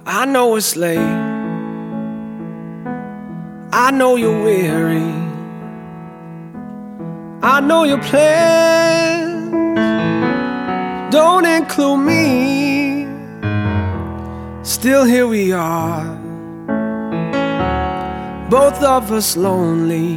I know it's late, I know you're weary, I know your plans don't include me. Still here we are, both of us lonely,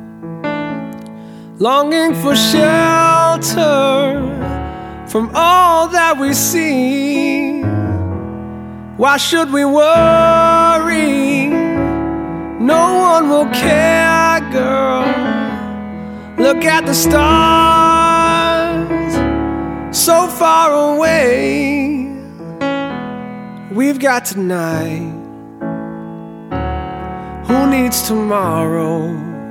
longing for shelter from all that we see. Why should we worry? No one will care, girl. Look at the stars, so far away. We've got tonight, who needs tomorrow?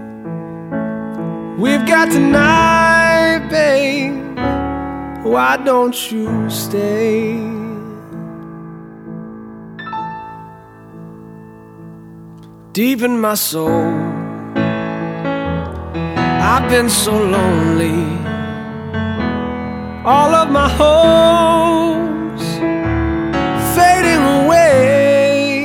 We've got tonight, babe, why don't you stay? Deep in my soul, I've been so lonely. All of my hopes fading away.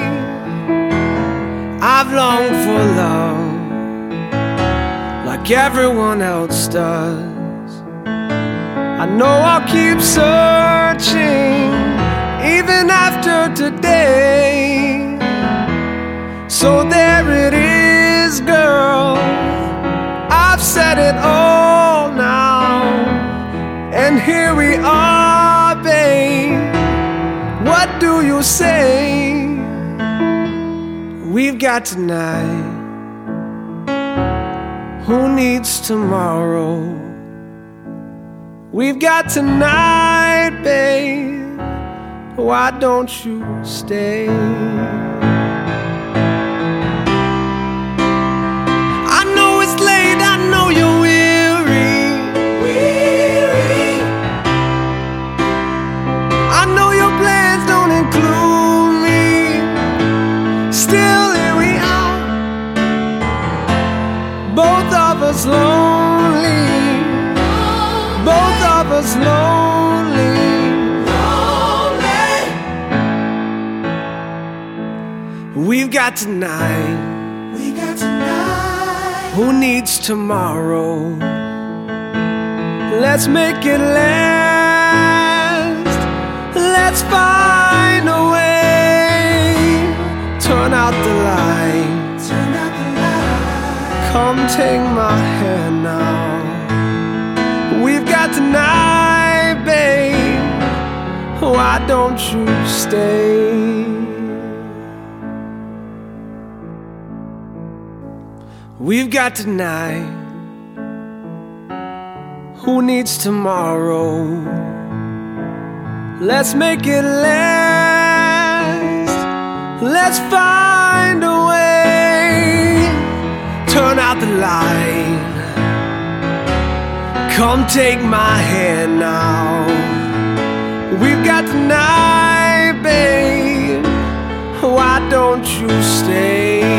I've longed for love like everyone else does. I know I'll keep searching even after today. So there it is, girl, I've said it all now, and here we are, babe. What do you say? We've got tonight, who needs tomorrow? We've got tonight, babe, why don't you stay? Lonely, both of us lonely, We've got tonight, who needs tomorrow? Let's make it last, let's find a way. Turn out the light, come take my hand now. We've got tonight, babe, why don't you stay? We've got tonight, who needs tomorrow? Let's make it last, let's find a way. Turn out the light, come take my hand now. We've got tonight, babe, why don't you stay?